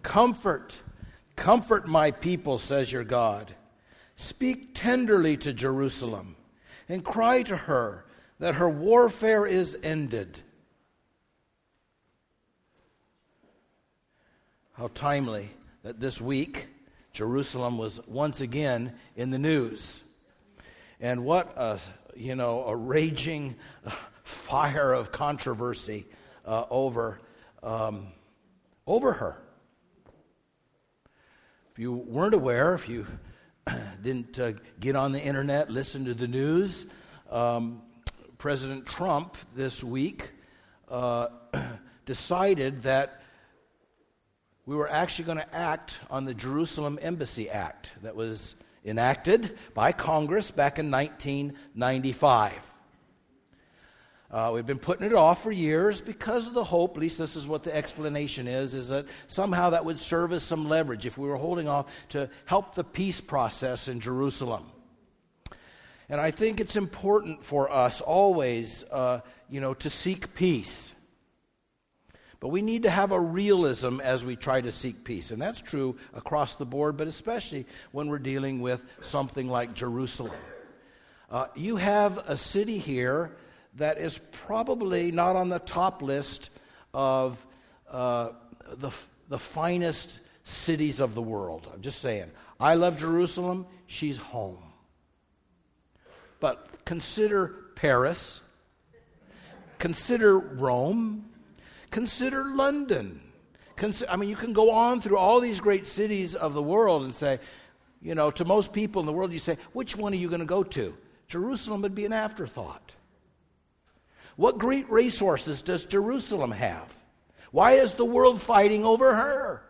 Comfort, comfort my people, says your God. Speak tenderly to Jerusalem and cry to her that her warfare is ended. How timely that this week Jerusalem was once again in the news. And what a raging fire of controversy over her. If you weren't aware, if you didn't get on the internet, listen to the news, President Trump this week decided that we were actually going to act on the Jerusalem Embassy Act that was enacted by Congress back in 1995. We've been putting it off for years because of the hope, at least this is what the explanation is that somehow that would serve as some leverage if we were holding off to help the peace process in Jerusalem. And I think it's important for us always, to seek peace. But we need to have a realism as we try to seek peace. And that's true across the board, but especially when we're dealing with something like Jerusalem. You have a city here that is probably not on the top list of the finest cities of the world. I'm just saying. I love Jerusalem. She's home. But consider Paris. Consider Rome. Consider London. You can go on through all these great cities of the world and say, to most people in the world, you say, which one are you going to go to? Jerusalem would be an afterthought. What great resources does Jerusalem have? Why is the world fighting over her?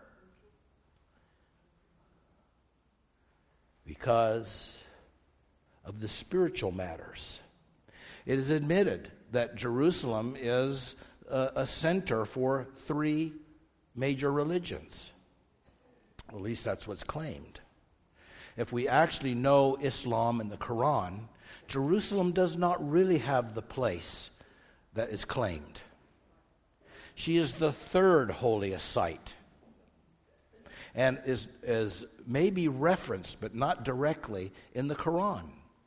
Because of the spiritual matters. It is admitted that Jerusalem is a center for 3 major religions. At least that's what's claimed. If we actually know Islam and the Quran, Jerusalem does not really have the place that is claimed. She is the 3rd holiest site and is maybe referenced, but not directly, in the Quran.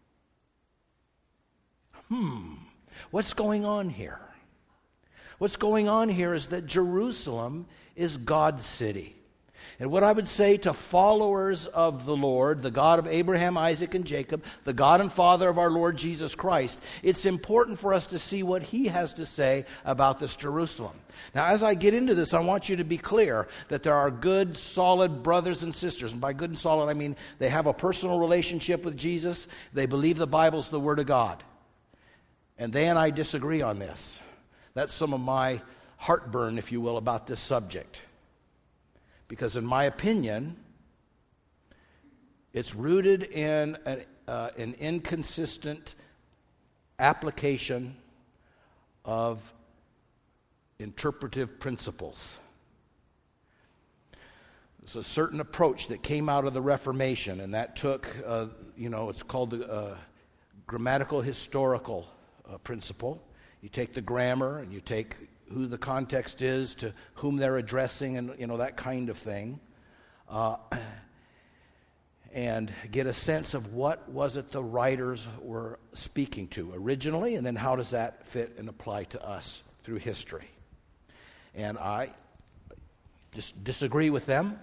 What's going on here? What's going on here is that Jerusalem is God's city. And what I would say to followers of the Lord, the God of Abraham, Isaac, and Jacob, the God and Father of our Lord Jesus Christ, it's important for us to see what He has to say about this Jerusalem. Now, as I get into this, I want you to be clear that there are good, solid brothers and sisters. And by good and solid, I mean they have a personal relationship with Jesus. They believe the Bible's the Word of God. And they and I disagree on this. That's some of my heartburn, if you will, about this subject. Because in my opinion, it's rooted in an inconsistent application of interpretive principles. It's a certain approach that came out of the Reformation, and that took, it's called the grammatical historical principle. You take the grammar and you take who the context is, to whom they're addressing, and that kind of thing, and get a sense of what was it the writers were speaking to originally, and then how does that fit and apply to us through history. And I just disagree with them,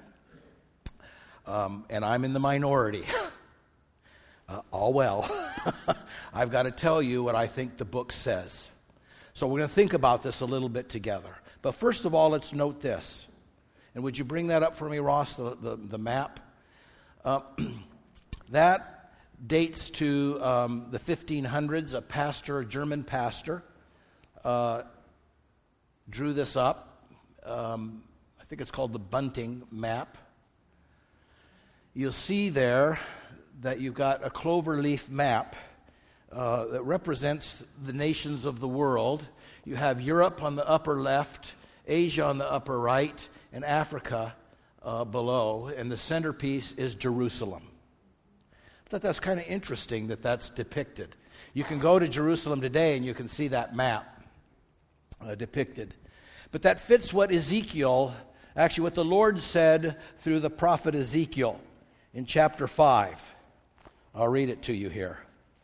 and I'm in the minority. All well. I've got to tell you what I think the book says. So we're going to think about this a little bit together. But first of all, let's note this. And would you bring that up for me, Ross, the map? That dates to the 1500s. A German pastor, drew this up. I think it's called the Bunting map. You'll see there that you've got a cloverleaf map that represents the nations of the world. You have Europe on the upper left, Asia on the upper right, and Africa below, and the centerpiece is Jerusalem. I thought that's kind of interesting that that's depicted. You can go to Jerusalem today and you can see that map depicted. But that fits what Ezekiel Actually, what the Lord said through the prophet Ezekiel in chapter 5. I'll read it to you here.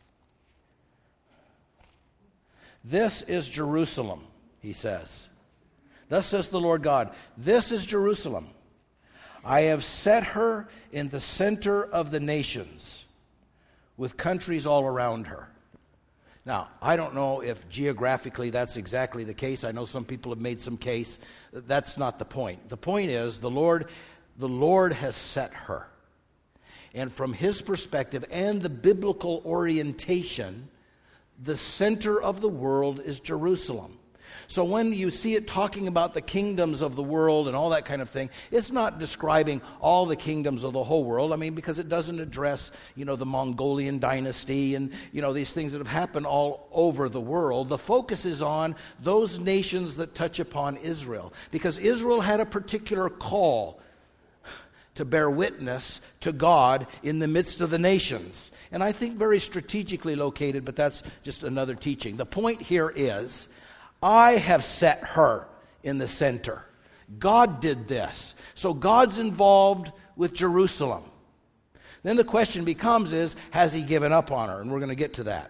This is Jerusalem, he says. Thus says the Lord God, this is Jerusalem. I have set her in the center of the nations, with countries all around her. Now, I don't know if geographically that's exactly the case. I know some people have made some case. That's not the point. The point is the Lord has set her. And from his perspective and the biblical orientation, the center of the world is Jerusalem. So when you see it talking about the kingdoms of the world and all that kind of thing, it's not describing all the kingdoms of the whole world. I mean, because it doesn't address, the Mongolian dynasty and, these things that have happened all over the world. The focus is on those nations that touch upon Israel. Because Israel had a particular call to bear witness to God in the midst of the nations. And I think very strategically located, but that's just another teaching. The point here is, I have set her in the center. God did this. So God's involved with Jerusalem. Then the question becomes has he given up on her? And we're going to get to that.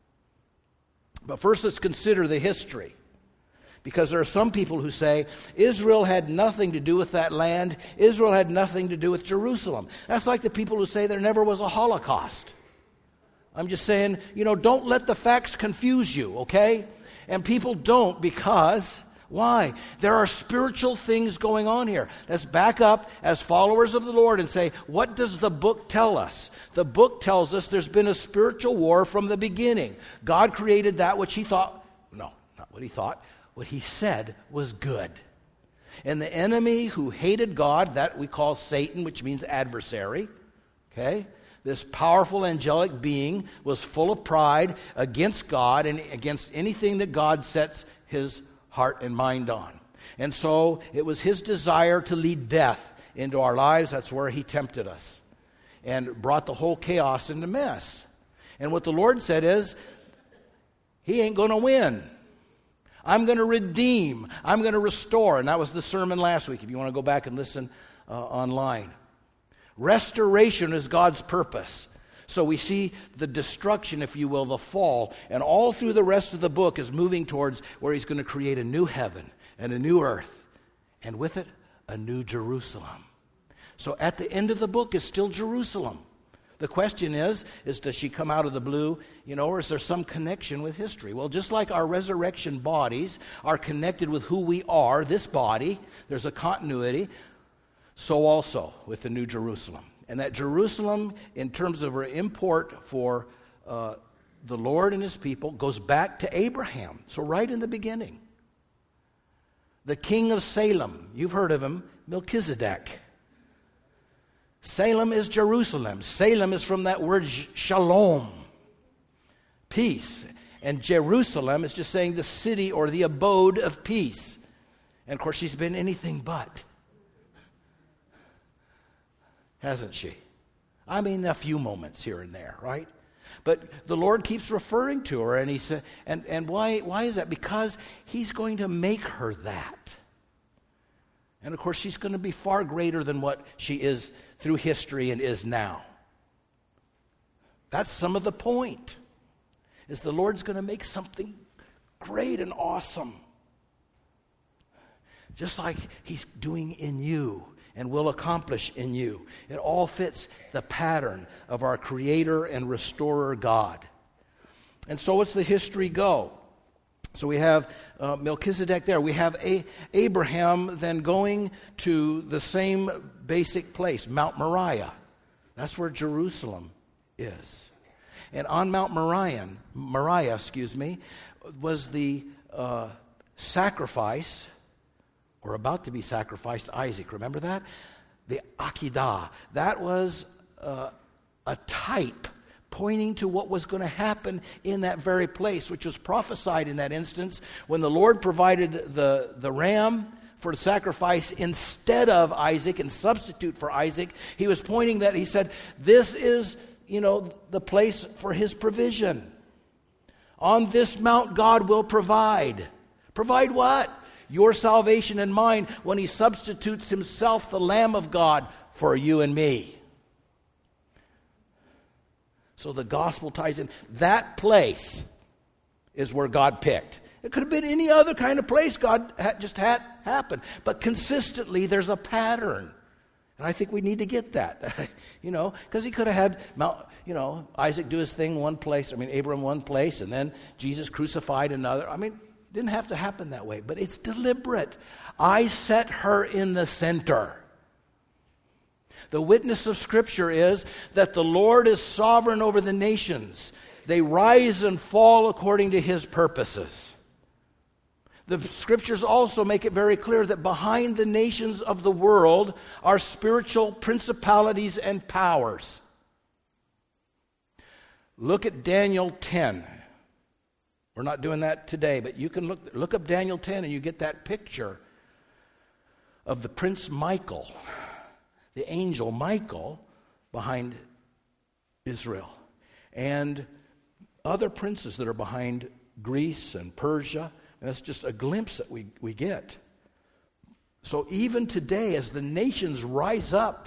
But first let's consider the history. Because there are some people who say Israel had nothing to do with that land. Israel had nothing to do with Jerusalem. That's like the people who say there never was a Holocaust. I'm just saying, don't let the facts confuse you, okay? And people don't because, why? There are spiritual things going on here. Let's back up as followers of the Lord and say, what does the book tell us? The book tells us there's been a spiritual war from the beginning. God created that which he thought, no, not what he thought, what he said was good. And the enemy who hated God, that we call Satan, which means adversary, okay? This powerful angelic being was full of pride against God and against anything that God sets his heart and mind on. And so it was his desire to lead death into our lives. That's where he tempted us and brought the whole chaos into mess. And what the Lord said is, he ain't going to win. I'm going to redeem. I'm going to restore. And that was the sermon last week, if you want to go back and listen online. Restoration is God's purpose. So we see the destruction, if you will, the fall. And all through the rest of the book is moving towards where he's going to create a new heaven and a new earth. And with it, a new Jerusalem. So at the end of the book is still Jerusalem. The question is does she come out of the blue, or is there some connection with history? Well, just like our resurrection bodies are connected with who we are, this body, there's a continuity. So also with the New Jerusalem. And that Jerusalem, in terms of her import for the Lord and his people, goes back to Abraham. So right in the beginning. The king of Salem, you've heard of him, Melchizedek. Salem is Jerusalem. Salem is from that word shalom, peace. And Jerusalem is just saying the city or the abode of peace. And of course she's been anything but. Hasn't she? I mean, a few moments here and there, right? But the Lord keeps referring to her, and he said, and why is that? Because he's going to make her that. And of course, she's going to be far greater than what she is through history and is now. That's some of the point. Is the Lord's going to make something great and awesome, just like he's doing in you. And will accomplish in you. It all fits the pattern of our Creator and Restorer God. And so what's the history go? So we have Melchizedek there. We have Abraham then going to the same basic place, Mount Moriah. That's where Jerusalem is. And on Mount Moriah, was the sacrifice, or about to be sacrificed, Isaac. Remember that? The Akedah. That was a type pointing to what was going to happen in that very place, which was prophesied in that instance when the Lord provided the ram for the sacrifice instead of Isaac and substitute for Isaac. He was pointing that, he said, this is, the place for his provision. On this mount God will provide. Provide what? your salvation and mine, when he substitutes himself, the Lamb of God, for you and me. So the gospel ties in. That place is where God picked. It could have been any other kind of place God just had happen. But consistently, there's a pattern. And I think we need to get that, because he could have had Isaac do his thing one place, Abram one place, and then Jesus crucified another. It didn't have to happen that way, but it's deliberate. I set her in the center. The witness of Scripture is that the Lord is sovereign over the nations. They rise and fall according to his purposes. The Scriptures also make it very clear that behind the nations of the world are spiritual principalities and powers. Look at Daniel 10. We're not doing that today, but you can look up Daniel 10 and you get that picture of the Prince Michael, the angel Michael, behind Israel, and other princes that are behind Greece and Persia. And that's just a glimpse that we get. So even today, as the nations rise up,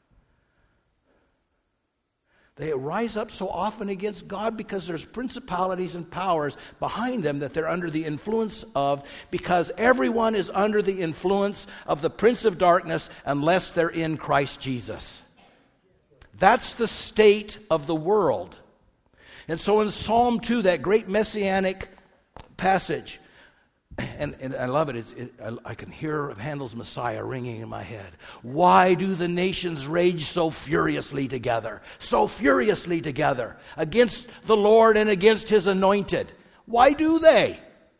they rise up so often against God because there's principalities and powers behind them that they're under the influence of, because everyone is under the influence of the prince of darkness unless they're in Christ Jesus. That's the state of the world. And so in Psalm 2, that great messianic passage, and I love it. I can hear Handel's Messiah ringing in my head. Why do the nations rage so furiously together? So furiously together against the Lord and against his anointed. Why do they?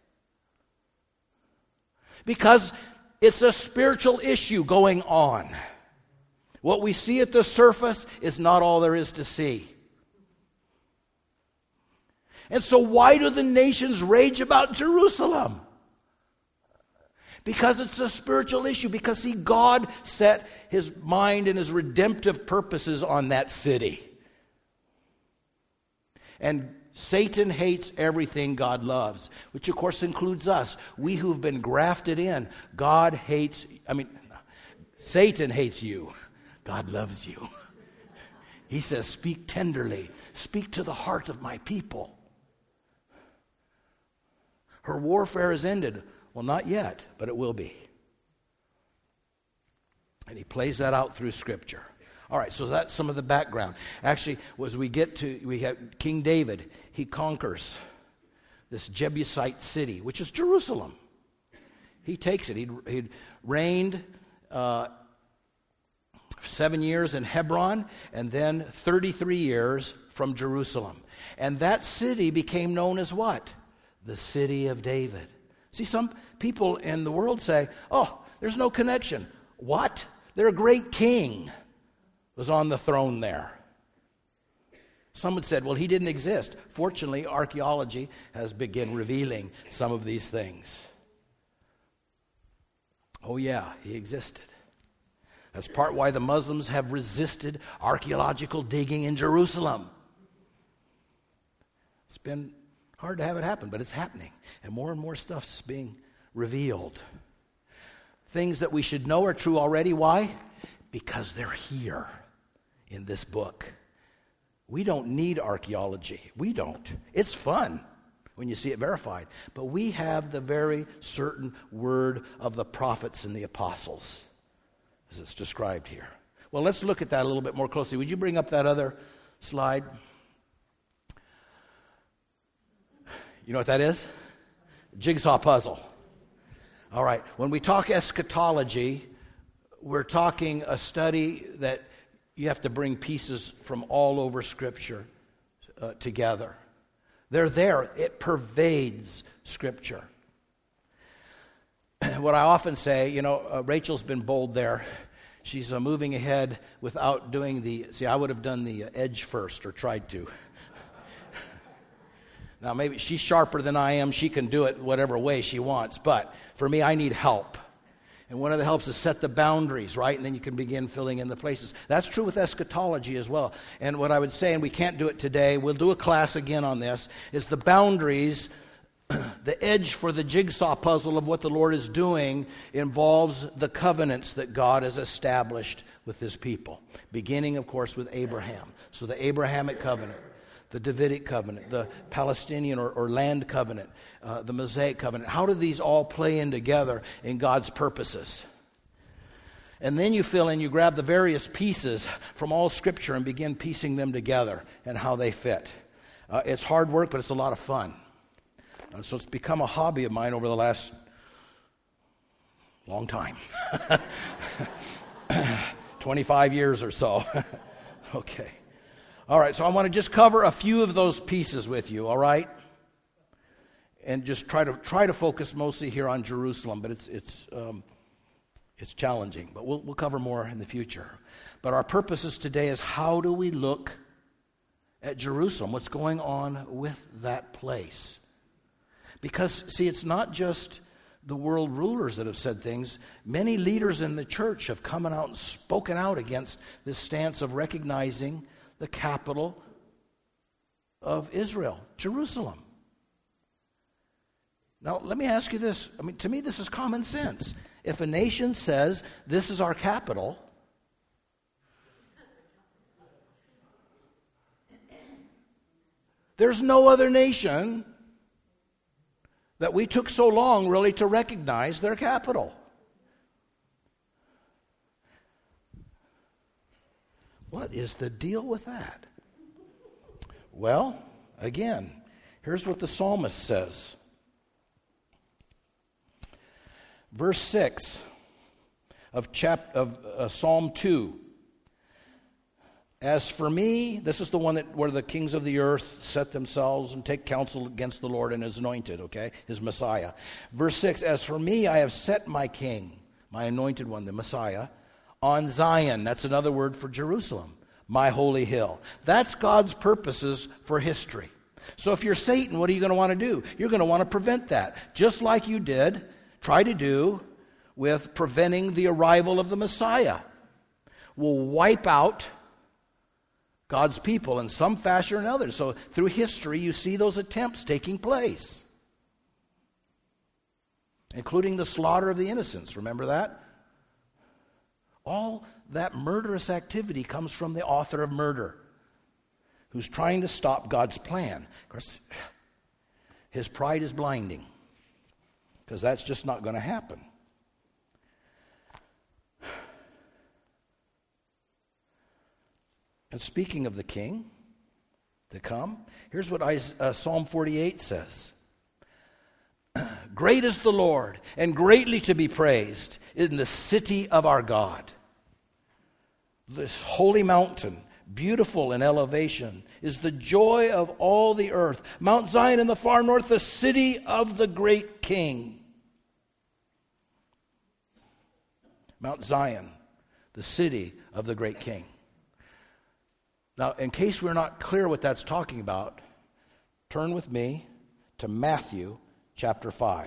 Because it's a spiritual issue going on. What we see at the surface is not all there is to see. And so why do the nations rage about Jerusalem? Because it's a spiritual issue. Because, see, God set his mind and his redemptive purposes on that city. And Satan hates everything God loves, which of course includes us. We who've been grafted in. Satan hates you. God loves you. He says, speak tenderly. Speak to the heart of my people. Her warfare is ended. Well, not yet, but it will be. And he plays that out through Scripture. All right, so that's some of the background. Actually, as we have King David, he conquers this Jebusite city, which is Jerusalem. He takes it. He'd reigned 7 years in Hebron, and then 33 years from Jerusalem. And that city became known as what? The city of David. See, some people in the world say, oh, there's no connection. What? Their great king was on the throne there. Some had said, well, he didn't exist. Fortunately, archaeology has begun revealing some of these things. Oh yeah, he existed. That's part why the Muslims have resisted archaeological digging in Jerusalem. It's been hard to have it happen, but it's happening. And more stuff's being revealed. Things that we should know are true already. Why? Because they're here in this book. We don't need archaeology. We don't. It's fun when you see it verified. But we have the very certain word of the prophets and the apostles, as it's described here. Well, let's look at that a little bit more closely. Would you bring up that other slide? You know what that is? Jigsaw puzzle. All right. When we talk eschatology, we're talking a study that you have to bring pieces from all over Scripture together. They're there. It pervades Scripture. What I often say, Rachel's been bold there. She's moving ahead without doing I would have done the edge first, or tried to. Now, maybe she's sharper than I am. She can do it whatever way she wants. But for me, I need help. And one of the helps is set the boundaries, right? And then you can begin filling in the places. That's true with eschatology as well. And what I would say, and we can't do it today, we'll do a class again on this, is the boundaries The edge for the jigsaw puzzle of what the Lord is doing involves the covenants that God has established with his people, beginning, of course, with Abraham. So the Abrahamic covenant, the Davidic covenant, the Palestinian or land covenant, the Mosaic covenant. How do these all play in together in God's purposes? And then you fill in, you grab the various pieces from all Scripture and begin piecing them together and how they fit. It's hard work, but it's a lot of fun. So it's become a hobby of mine over the last long time. 25 years or so. Okay. All right, so I want to just cover a few of those pieces with you, all right? And just try to focus mostly here on Jerusalem, but it's challenging. But we'll cover more in the future. But our purposes today is, how do we look at Jerusalem? What's going on with that place? Because, see, it's not just the world rulers that have said things. Many leaders in the church have come out and spoken out against this stance of recognizing the capital of Israel, Jerusalem. Now, let me ask you this. I mean, to me, this is common sense. If a nation says, this is our capital, there's no other nation that we took so long really to recognize their capital. What is the deal with that? Well, again, here's what the psalmist says. Verse 6 of Psalm 2. As for me, this is the one where the kings of the earth set themselves and take counsel against the Lord and his anointed, okay, his Messiah. Verse 6, as for me, I have set my king, my anointed one, the Messiah, on Zion. That's another word for Jerusalem, my holy hill. That's God's purposes for history. So if you're Satan, what are you going to want to do? You're going to want to prevent that, just like you did, try to do with preventing the arrival of the Messiah. We'll wipe out God's people in some fashion or another. So through history, you see those attempts taking place, including the slaughter of the innocents. Remember that? All that murderous activity comes from the author of murder, who's trying to stop God's plan. Of course, his pride is blinding, because that's just not going to happen. And speaking of the king to come, here's what Psalm 48 says. Great is the Lord, and greatly to be praised in the city of our God. This holy mountain, beautiful in elevation, is the joy of all the earth. Mount Zion in the far north, the city of the great king. Mount Zion, the city of the great king. Now, in case we're not clear what that's talking about, turn with me to Matthew chapter 5.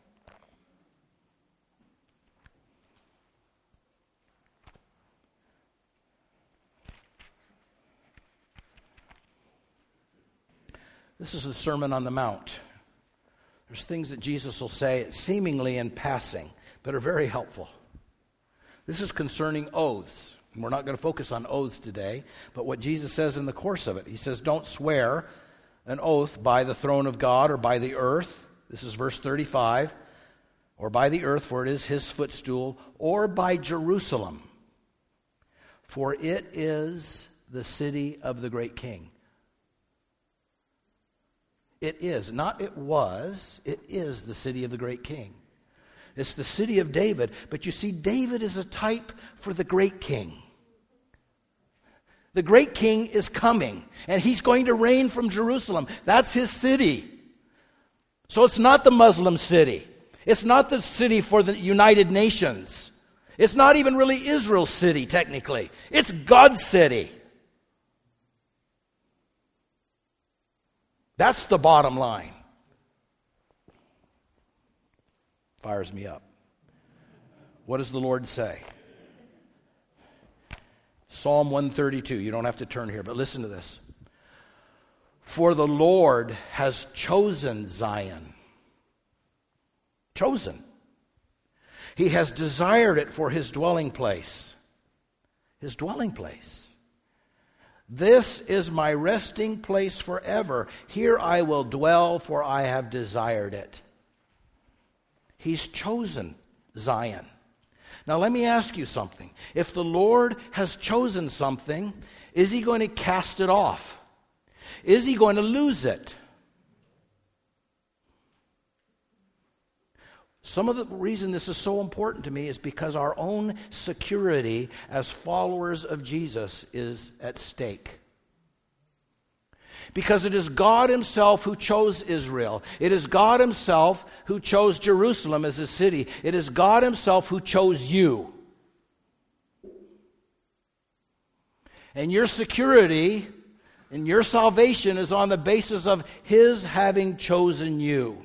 This is the Sermon on the Mount. There's things that Jesus will say seemingly in passing, but are very helpful. This is concerning oaths. We're not going to focus on oaths today, but what Jesus says in the course of it. He says, don't swear an oath by the throne of God or by the earth. This is verse 35. Or by the earth, for it is his footstool, or by Jerusalem, for it is the city of the great king. It is, not it was, it is the city of the great king. It's the city of David, but you see, David is a type for the great king. The great king is coming, and he's going to reign from Jerusalem. That's his city. So it's not the Muslim city. It's not the city for the United Nations. It's not even really Israel's city, technically. It's God's city. That's the bottom line. Fires me up. What does the Lord say? Psalm 132. You don't have to turn here, but listen to this. For the Lord has chosen Zion. Chosen. He has desired it for his dwelling place. His dwelling place. This is my resting place forever. Here I will dwell, for I have desired it. He's chosen Zion. Now let me ask you something. If the Lord has chosen something, is he going to cast it off? Is he going to lose it? Some of the reason this is so important to me is because our own security as followers of Jesus is at stake. Because it is God himself who chose Israel. It is God himself who chose Jerusalem as a city. It is God himself who chose you. And your security and your salvation is on the basis of his having chosen you.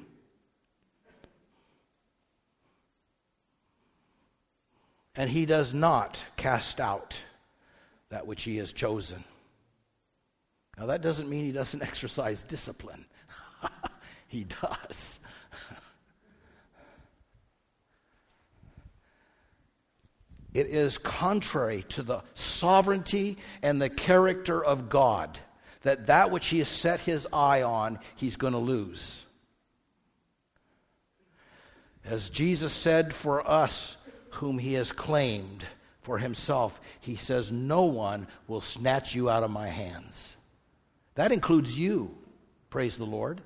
And he does not cast out that which he has chosen. Now that doesn't mean he doesn't exercise discipline. He does. It is contrary to the sovereignty and the character of God that which he has set his eye on, he's going to lose. As Jesus said, for us whom he has claimed for himself, he says, no one will snatch you out of my hands. That includes you, praise the Lord.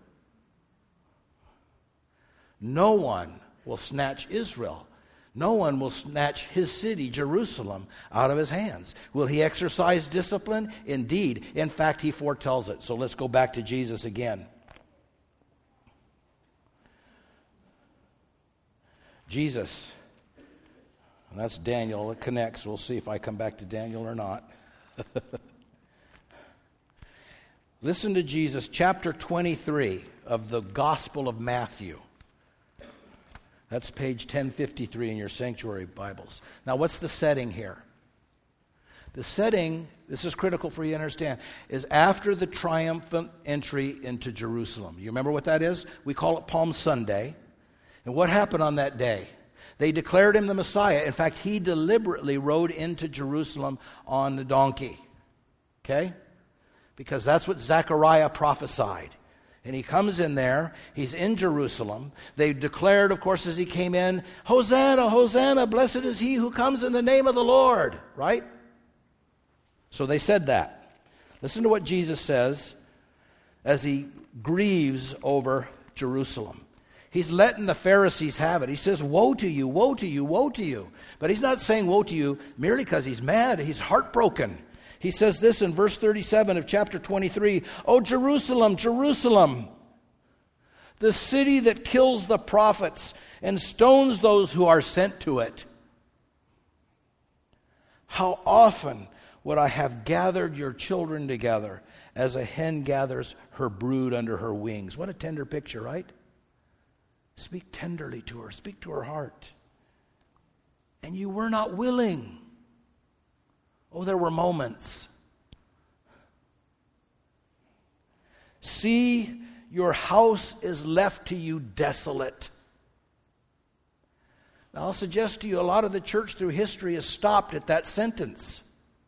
No one will snatch Israel. No one will snatch his city, Jerusalem, out of his hands. Will he exercise discipline? Indeed. In fact, he foretells it. So let's go back to Jesus again. Jesus. And that's Daniel. It connects. We'll see if I come back to Daniel or not. Listen to Jesus, chapter 23 of the Gospel of Matthew. That's page 1053 in your sanctuary Bibles. Now, what's the setting here? The setting, this is critical for you to understand, is after the triumphant entry into Jerusalem. You remember what that is? We call it Palm Sunday. And what happened on that day? They declared him the Messiah. In fact, he deliberately rode into Jerusalem on the donkey. Okay? Because that's what Zechariah prophesied. And he comes in there. He's in Jerusalem. They declared, of course, as he came in, Hosanna, Hosanna, blessed is he who comes in the name of the Lord. Right? So they said that. Listen to what Jesus says as he grieves over Jerusalem. He's letting the Pharisees have it. He says, woe to you, woe to you, woe to you. But he's not saying woe to you merely because he's mad. He's heartbroken. He says this in verse 37 of chapter 23, O Jerusalem, Jerusalem, the city that kills the prophets and stones those who are sent to it. How often would I have gathered your children together as a hen gathers her brood under her wings. What a tender picture, right? Speak tenderly to her. Speak to her heart. And you were not willing. Oh, there were moments. See, your house is left to you desolate. Now, I'll suggest to you a lot of the church through history has stopped at that sentence.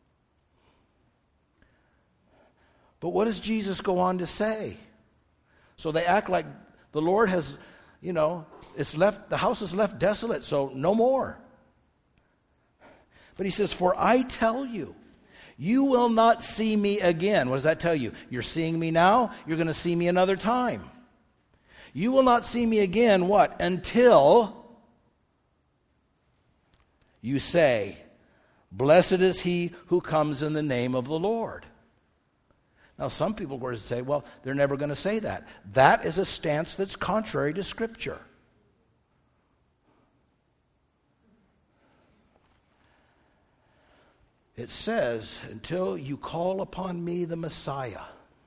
But what does Jesus go on to say? So they act like the Lord has, the house is left desolate, so no more. But he says, for I tell you, you will not see me again. What does that tell you? You're seeing me now, you're going to see me another time. You will not see me again, what? Until you say, blessed is he who comes in the name of the Lord. Now, some people are going to say, well, they're never going to say that. That is a stance that's contrary to Scripture. It says, until you call upon me, the Messiah.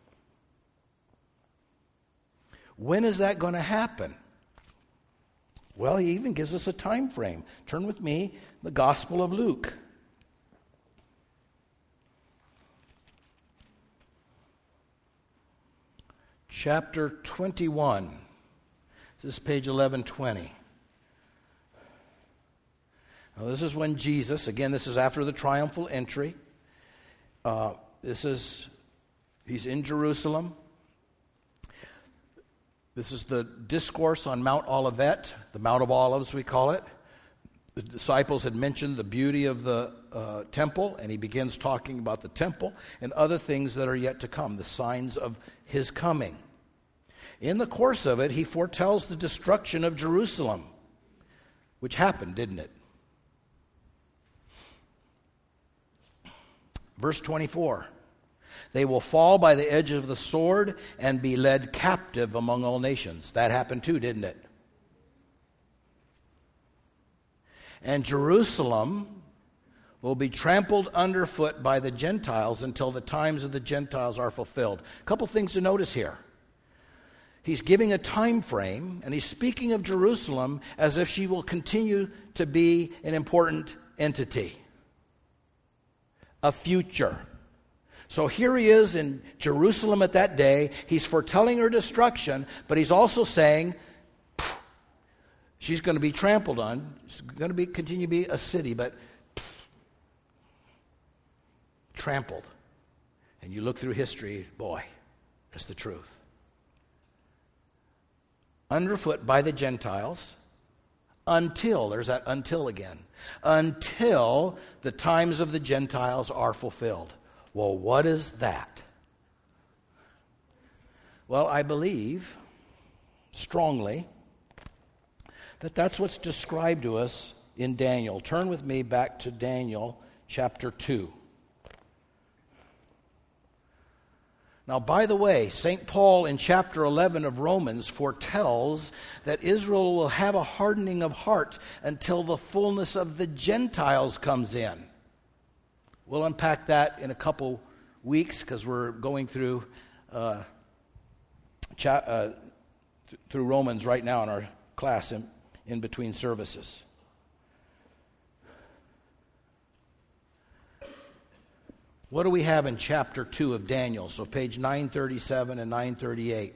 When is that going to happen? Well, he even gives us a time frame. Turn with me, the Gospel of Luke. Chapter 21. This is page 1120. Now, this is when Jesus, again, this is after the triumphal entry. He's in Jerusalem. This is the discourse on Mount Olivet, the Mount of Olives we call it. The disciples had mentioned the beauty of the temple, and he begins talking about the temple and other things that are yet to come, the signs of his coming. In the course of it, he foretells the destruction of Jerusalem, which happened, didn't it? Verse 24, they will fall by the edge of the sword and be led captive among all nations. That happened too, didn't it? And Jerusalem will be trampled underfoot by the Gentiles until the times of the Gentiles are fulfilled. A couple things to notice here. He's giving a time frame, and he's speaking of Jerusalem as if she will continue to be an important entity, a future. So here he is in Jerusalem at that day. He's foretelling her destruction, but he's also saying she's going to be trampled on. It's going to continue to be a city, but trampled. And you look through history, boy, that's the truth. Underfoot by the Gentiles until, there's that until again, until the times of the Gentiles are fulfilled. Well, what is that? Well, I believe strongly that that's what's described to us in Daniel. Turn with me back to Daniel chapter 2. Now, by the way, St. Paul in chapter 11 of Romans foretells that Israel will have a hardening of heart until the fullness of the Gentiles comes in. We'll unpack that in a couple weeks because we're going through Romans right now in our class in between services. What do we have in chapter 2 of Daniel? So page 937 and 938.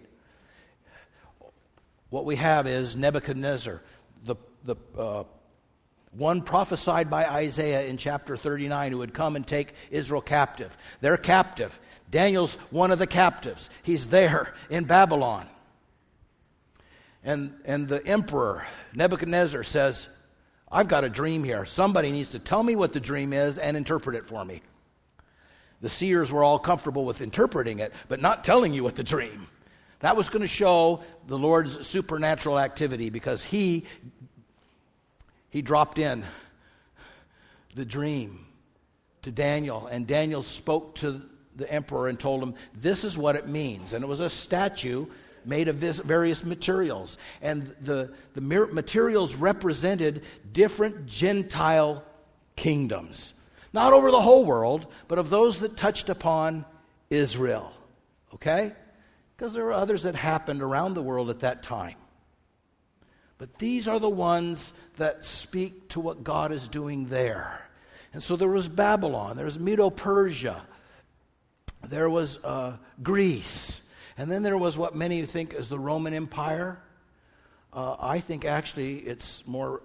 What we have is Nebuchadnezzar, the one prophesied by Isaiah in chapter 39 who would come and take Israel captive. They're captive. Daniel's one of the captives. He's there in Babylon. And the emperor, Nebuchadnezzar, says, I've got a dream here. Somebody needs to tell me what the dream is and interpret it for me. The seers were all comfortable with interpreting it, but not telling you what the dream. That was going to show the Lord's supernatural activity because he dropped in the dream to Daniel, and Daniel spoke to the emperor and told him, this is what it means. And it was a statue made of various materials. And the materials represented different Gentile kingdoms. Not over the whole world, but of those that touched upon Israel. Okay? Because there were others that happened around the world at that time. But these are the ones that speak to what God is doing there. And so there was Babylon, there was Medo-Persia, there was Greece, and then there was what many think is the Roman Empire. I think actually it's more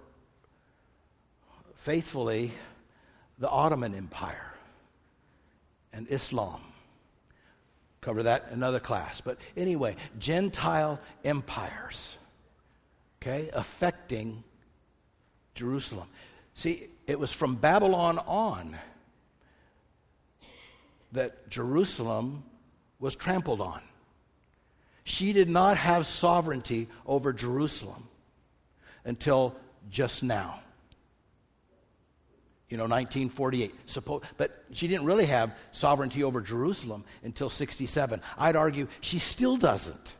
faithfully the Ottoman Empire and Islam. Cover that in another class. But anyway, Gentile empires, okay, affecting Jerusalem. See, it was from Babylon on that Jerusalem was trampled on. She did not have sovereignty over Jerusalem until just now. 1948. But she didn't really have sovereignty over Jerusalem until 67. I'd argue she still doesn't.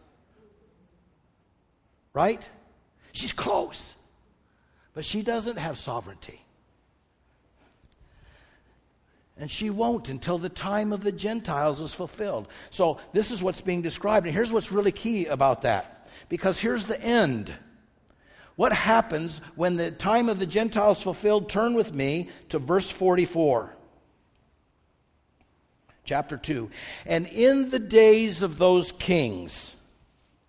Right? She's close. But she doesn't have sovereignty. And she won't until the time of the Gentiles is fulfilled. So this is what's being described. And here's what's really key about that. Because here's the end. What happens when the time of the Gentiles is fulfilled? Turn with me to verse 44. Chapter 2. And in the days of those kings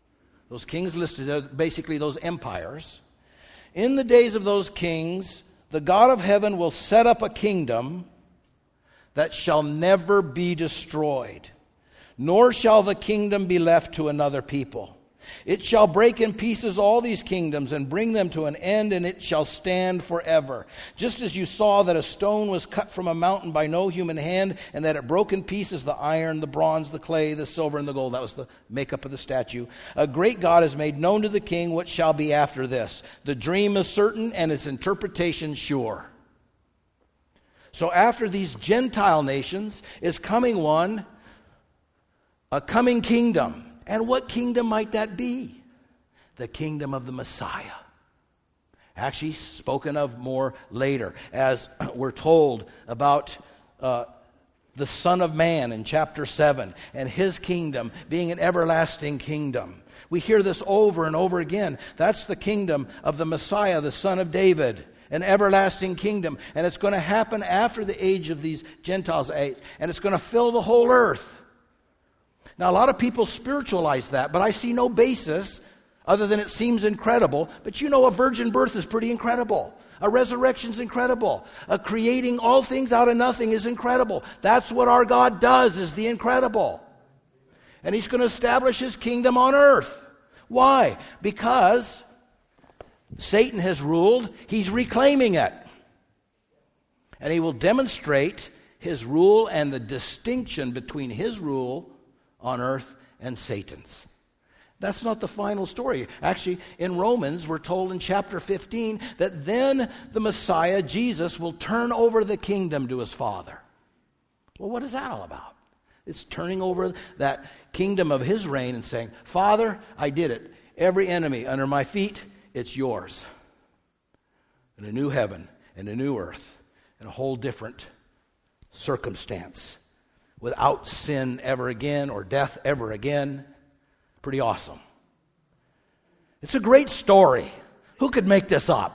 listed, basically those empires, in the days of those kings, the God of heaven will set up a kingdom that shall never be destroyed, nor shall the kingdom be left to another people. It shall break in pieces all these kingdoms and bring them to an end, and it shall stand forever. Just as you saw that a stone was cut from a mountain by no human hand, and that it broke in pieces the iron, the bronze, the clay, the silver, and the gold. That was the makeup of the statue. A great God has made known to the king what shall be after this. The dream is certain, and its interpretation sure. So after these Gentile nations is coming one, a coming kingdom. And what kingdom might that be? The kingdom of the Messiah. Actually spoken of more later, as we're told about the Son of Man in chapter 7, and his kingdom being an everlasting kingdom. We hear this over and over again. That's the kingdom of the Messiah, the Son of David. An everlasting kingdom. And it's going to happen after the age of these Gentiles' age. And it's going to fill the whole earth. Now, a lot of people spiritualize that, but I see no basis other than it seems incredible. But you know, a virgin birth is pretty incredible. A resurrection is incredible. A creating all things out of nothing is incredible. That's what our God does, is the incredible. And he's going to establish his kingdom on earth. Why? Because Satan has ruled. He's reclaiming it. And he will demonstrate his rule and the distinction between his rule on earth and Satan's. That's not the final story. Actually, in Romans, we're told in chapter 15 that then the Messiah, Jesus, will turn over the kingdom to his Father. Well, what is that all about? It's turning over that kingdom of his reign and saying, Father, I did it. Every enemy under my feet, it's yours. And a new heaven and a new earth and a whole different circumstance. Without sin ever again or death ever again. Pretty awesome. It's a great story. Who could make this up?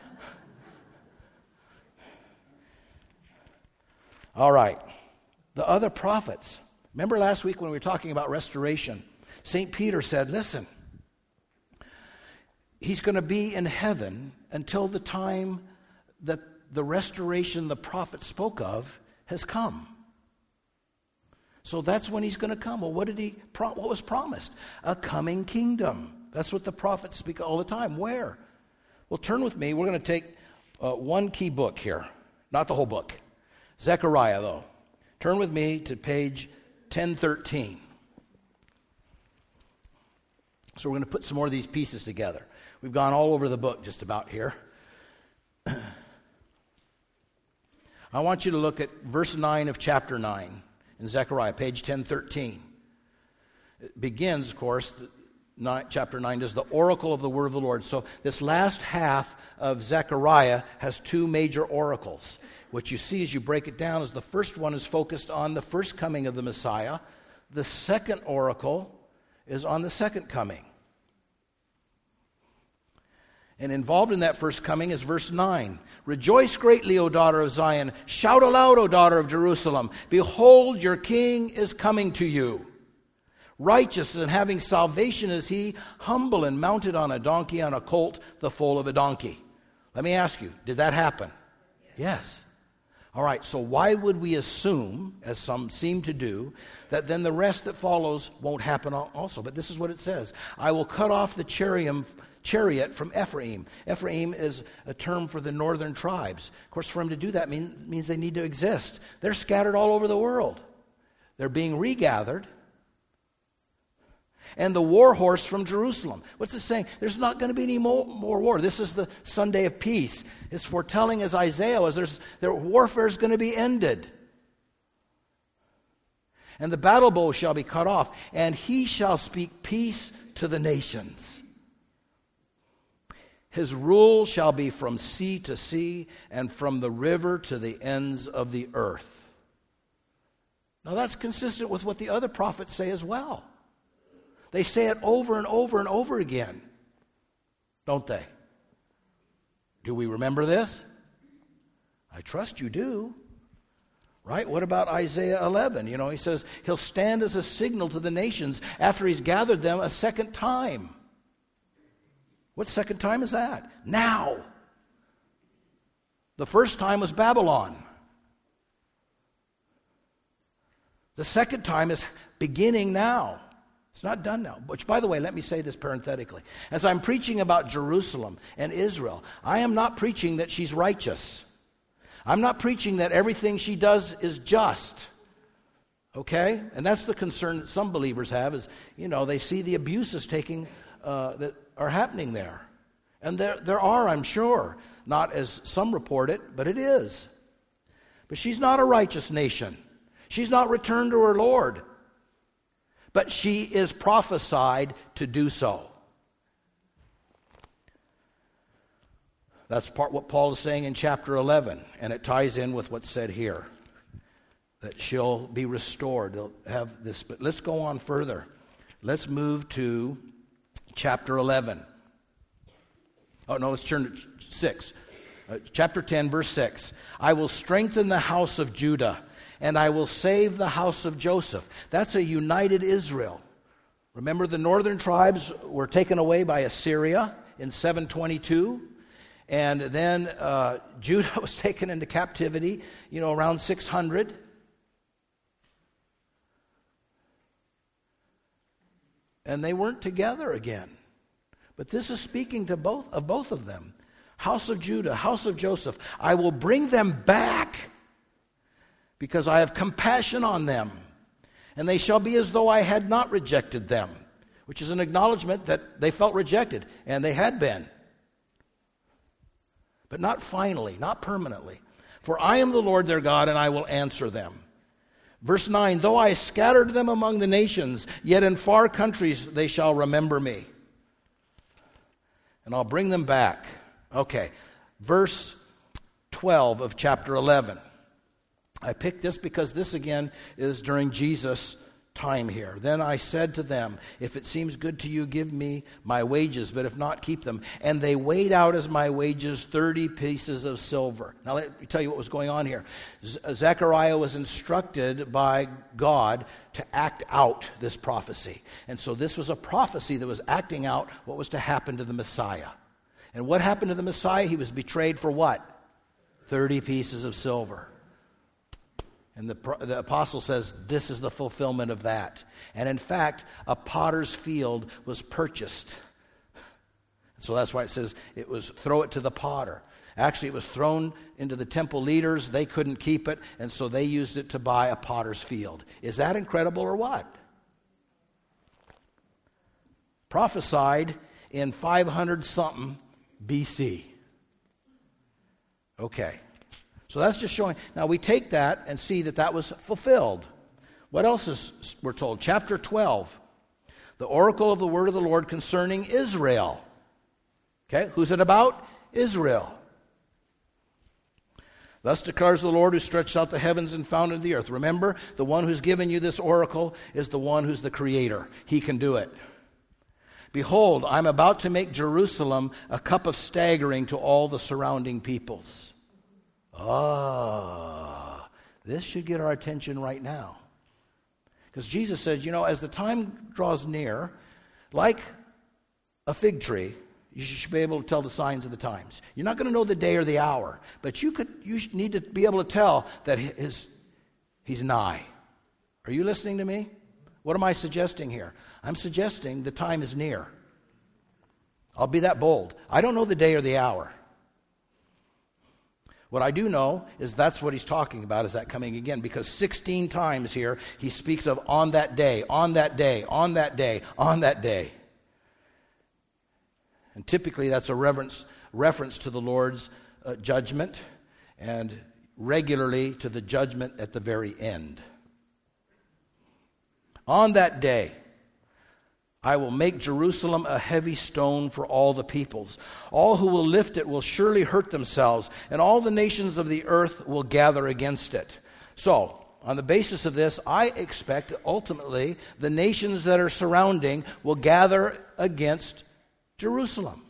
All right. The other prophets. Remember last week when we were talking about restoration? St. Peter said, listen, he's going to be in heaven until the time that the restoration the prophet spoke of has come. So that's when he's going to come. Well, what was promised? A coming kingdom. That's what the prophets speak all the time. Where? Well, turn with me. We're going to take one key book here. Not the whole book. Zechariah, though. Turn with me to page 1013. So we're going to put some more of these pieces together. We've gone all over the book just about here. I want you to look at verse 9 of chapter 9. In Zechariah, page 1013. It begins, of course, chapter 9 is the oracle of the word of the Lord. So this last half of Zechariah has two major oracles. What you see as you break it down is the first one is focused on the first coming of the Messiah. The second oracle is on the second coming. And involved in that first coming is verse 9. Rejoice greatly, O daughter of Zion. Shout aloud, O daughter of Jerusalem. Behold, your king is coming to you. Righteous and having salvation is he, humble and mounted on a donkey, on a colt, the foal of a donkey. Let me ask you, did that happen? Yes. All right, so why would we assume, as some seem to do, that then the rest that follows won't happen also? But this is what it says. I will cut off the chariot from Ephraim. Ephraim is a term for the northern tribes. Of course, for him to do that means they need to exist. They're scattered all over the world. They're being regathered. And the war horse from Jerusalem. What's it saying? There's not going to be any more war. This is the Sunday of peace. It's foretelling, as Isaiah was, their warfare is going to be ended. And the battle bow shall be cut off, and he shall speak peace to the nations. His rule shall be from sea to sea, and from the river to the ends of the earth. Now that's consistent with what the other prophets say as well. They say it over and over and over again, don't they? Do we remember this? I trust you do. Right? What about Isaiah 11? He says he'll stand as a signal to the nations after he's gathered them a second time. What second time is that? Now. The first time was Babylon. The second time is beginning now. It's not done now. Which, by the way, let me say this parenthetically. As I'm preaching about Jerusalem and Israel, I am not preaching that she's righteous. I'm not preaching that everything she does is just. Okay? And that's the concern that some believers have is, they see the abuses that are happening there. And there are, I'm sure. Not as some report it, but it is. But she's not a righteous nation. She's not returned to her Lord. But she is prophesied to do so. That's what Paul is saying in chapter 11, and it ties in with what's said here, that she'll be restored. They'll have this. But let's go on further. Let's move to chapter 11. Oh, no, let's turn to 6. Chapter 10, verse 6. I will strengthen the house of Judah, and I will save the house of Joseph. That's a united Israel. Remember, the northern tribes were taken away by Assyria in 722. And then Judah was taken into captivity, around 600. And they weren't together again. But this is speaking to both of them. House of Judah, house of Joseph, I will bring them back because I have compassion on them. And they shall be as though I had not rejected them, which is an acknowledgement that they felt rejected, and they had been. But not finally, not permanently. For I am the Lord their God, and I will answer them. Verse 9, though I scattered them among the nations, yet in far countries they shall remember me. And I'll bring them back. Okay, verse 12 of chapter 11. I picked this because this again is during Jesus' time here. Then I said to them, if it seems good to you, give me my wages, but if not, keep them. And they weighed out as my wages 30 pieces of silver. Now let me tell you what was going on here. Zechariah was instructed by God to act out this prophecy. And so this was a prophecy that was acting out what was to happen to the Messiah. And what happened to the Messiah? He was betrayed for what? 30 pieces of silver. And the apostle says this is the fulfillment of that. And in fact, a potter's field was purchased. So that's why it says it was throw it to the potter. Actually, it was thrown into the temple leaders. They couldn't keep it, and so they used it to buy a potter's field. Is that incredible or what? Prophesied in 500-something BC. Okay. So that's just showing. Now we take that and see that was fulfilled. What else is we're told? Chapter 12. The oracle of the word of the Lord concerning Israel. Okay, who's it about? Israel. Thus declares the Lord who stretched out the heavens and founded the earth. Remember, the one who's given you this oracle is the one who's the creator. He can do it. Behold, I'm about to make Jerusalem a cup of staggering to all the surrounding peoples. This should get our attention right now. Because Jesus said, as the time draws near, like a fig tree, you should be able to tell the signs of the times. You're not going to know the day or the hour, but you need to be able to tell that he's nigh. Are you listening to me? What am I suggesting here? I'm suggesting the time is near. I'll be that bold. I don't know the day or the hour. What I do know is that's what he's talking about, is that coming again, because 16 times here he speaks of on that day, on that day, on that day, on that day. And typically that's a reference to the Lord's judgment, and regularly to the judgment at the very end. On that day, I will make Jerusalem a heavy stone for all the peoples. All who will lift it will surely hurt themselves, and all the nations of the earth will gather against it. So, on the basis of this, I expect ultimately the nations that are surrounding will gather against Jerusalem.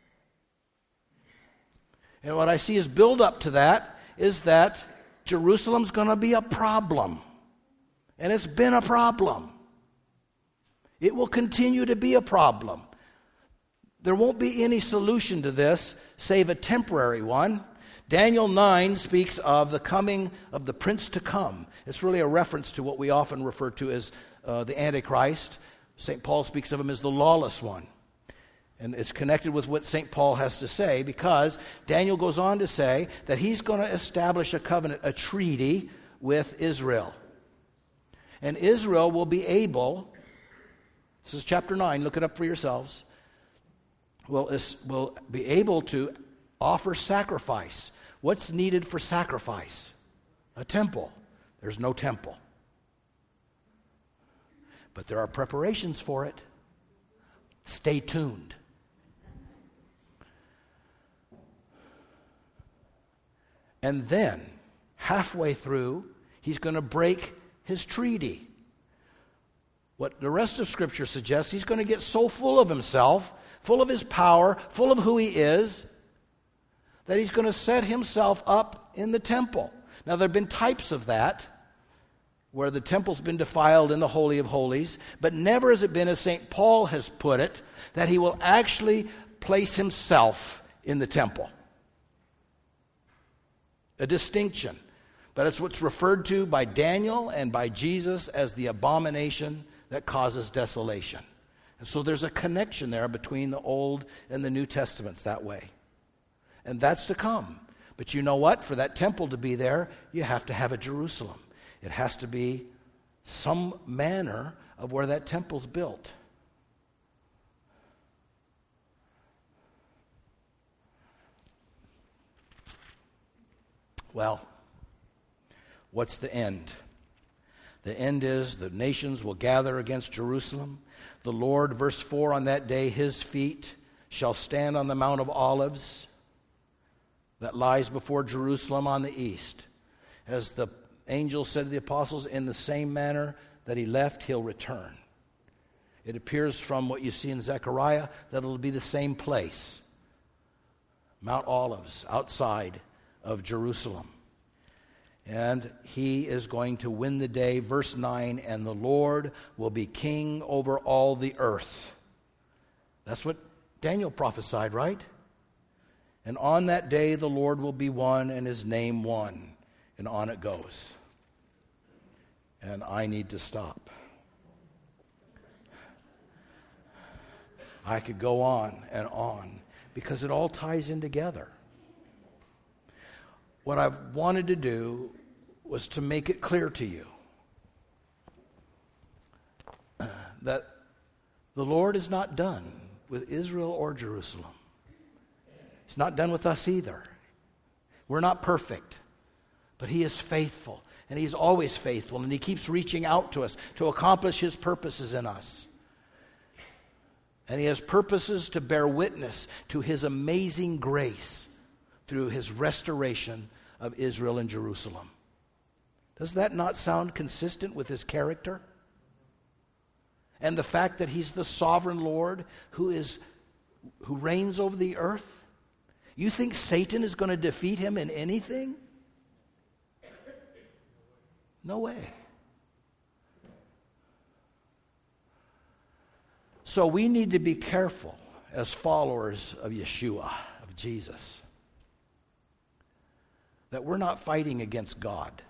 And what I see as build up to that is that Jerusalem's going to be a problem. And it's been a problem. It will continue to be a problem. There won't be any solution to this save a temporary one. Daniel 9 speaks of the coming of the prince to come. It's really a reference to what we often refer to as the Antichrist. St. Paul speaks of him as the lawless one. And it's connected with what St. Paul has to say, because Daniel goes on to say that he's going to establish a covenant, a treaty with Israel. And Israel will be able, this is chapter 9, look it up for yourselves, will be able to offer sacrifice. What's needed for sacrifice? A temple. There's no temple. But there are preparations for it. Stay tuned. And then, halfway through, he's going to break his treaty. What the rest of Scripture suggests, he's going to get so full of himself, full of his power, full of who he is, that he's going to set himself up in the temple. Now, there have been types of that, where the temple's been defiled in the Holy of Holies, but never has it been, as St. Paul has put it, that he will actually place himself in the temple. A distinction. But it's what's referred to by Daniel and by Jesus as the abomination that causes desolation. And so there's a connection there between the Old and the New Testaments that way. And that's to come. But you know what? For that temple to be there, you have to have a Jerusalem. It has to be some manner of where that temple's built. Well, what's the end? The end is the nations will gather against Jerusalem. The Lord, verse 4, on that day his feet shall stand on the Mount of Olives that lies before Jerusalem on the east. As the angel said to the apostles, in the same manner that he left, he'll return. It appears from what you see in Zechariah that it'll be the same place. Mount Olives, outside of Jerusalem. And he is going to win the day. Verse 9, and the Lord will be king over all the earth. That's what Daniel prophesied, right? And on that day the Lord will be one and his name one. And on it goes. And I need to stop. I could go on and on because it all ties in together. What I wanted to do was to make it clear to you that the Lord is not done with Israel or Jerusalem. He's not done with us either. We're not perfect, but he is faithful, and he's always faithful, and he keeps reaching out to us to accomplish his purposes in us. And he has purposes to bear witness to his amazing grace through his restoration of Israel and Jerusalem. Does that not sound consistent with his character? And the fact that he's the sovereign Lord who reigns over the earth? You think Satan is going to defeat him in anything? No way. So we need to be careful as followers of Yeshua, of Jesus, that we're not fighting against God.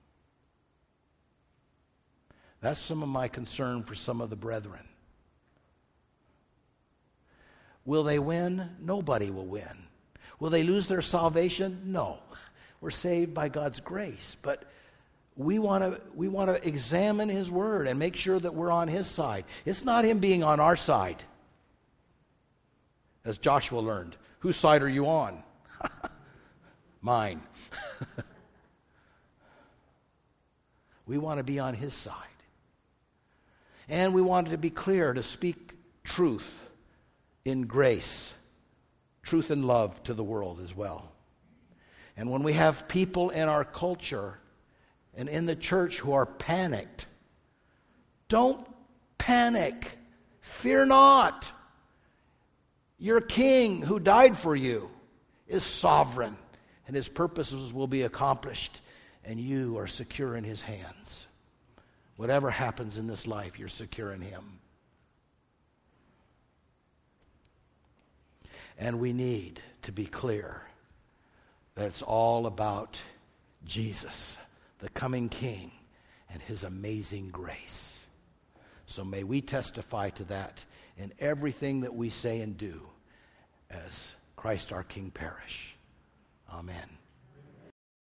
That's some of my concern for some of the brethren. Will they win? Nobody will win. Will they lose their salvation? No. We're saved by God's grace, but we want to examine his word and make sure that we're on his side. It's not him being on our side. As Joshua learned, whose side are you on? Mine. We want to be on his side. And we want it to be clear to speak truth in grace, truth and love to the world as well. And when we have people in our culture and in the church who are panicked, don't panic. Fear not. Your king who died for you is sovereign, and his purposes will be accomplished, and you are secure in his hands. Whatever happens in this life, you're secure in him. And we need to be clear that it's all about Jesus, the coming King, and his amazing grace. So may we testify to that in everything that we say and do as Christ our King perish. Amen.